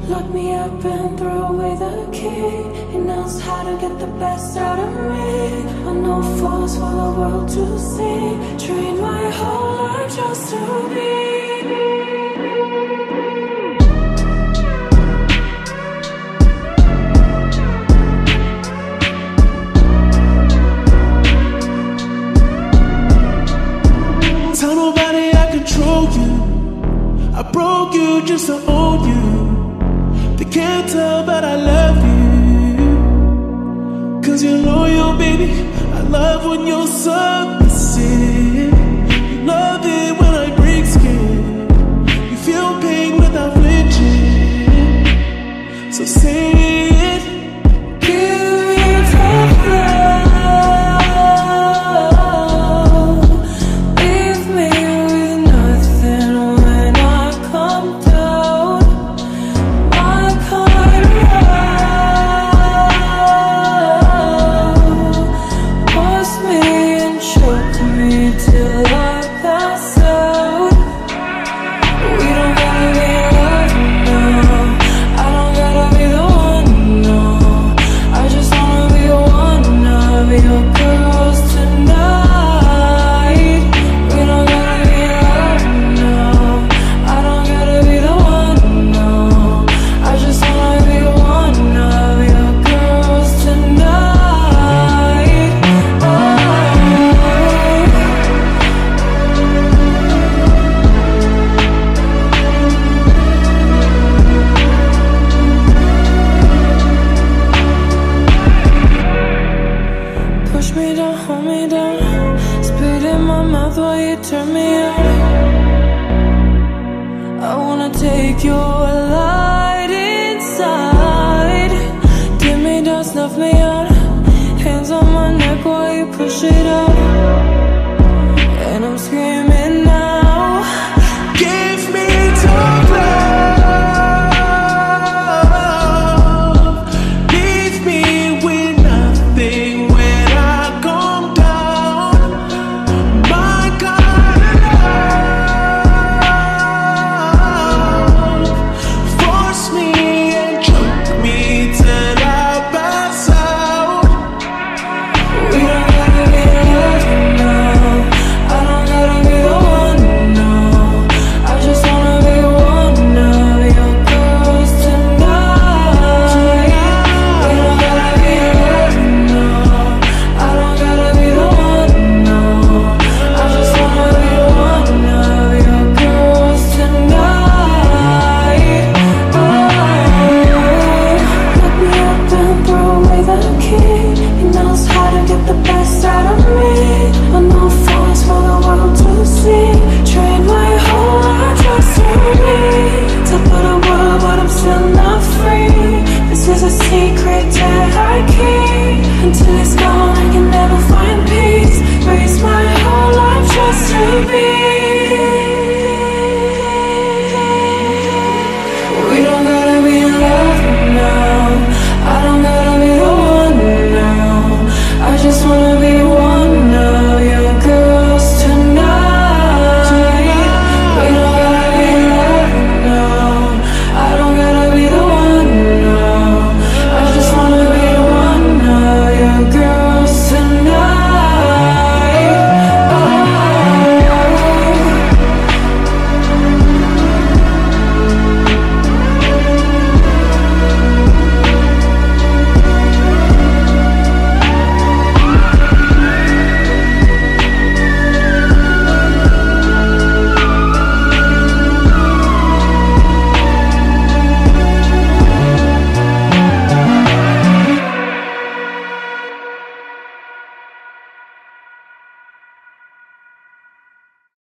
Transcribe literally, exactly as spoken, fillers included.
Lock me up and throw away the key. He knows how to get the best out of me. I know force for the world to see. Train my whole life just to be. Tell nobody I control you. I broke you just to own you. They can't tell but I love you, cause you're loyal, baby. I love when you're submissive. You love it when I break skin. You feel pain without flinching. So say it. Give me tough love. Leave me with nothing when I come down. My kind of love. Force me and choke me till I pass out. We don't gotta be loving now. I don't gotta be the one, no. I just wanna be one of your girls tonight. We don't gotta be loving now. I don't gotta be the one, no. I just wanna be one of your girls tonight. Oh. Push me down, hold me down. Spit in my mouth while you turn me on. I wanna take your light inside. Dim me down, snuff me out. Hands on my neck while you push it out.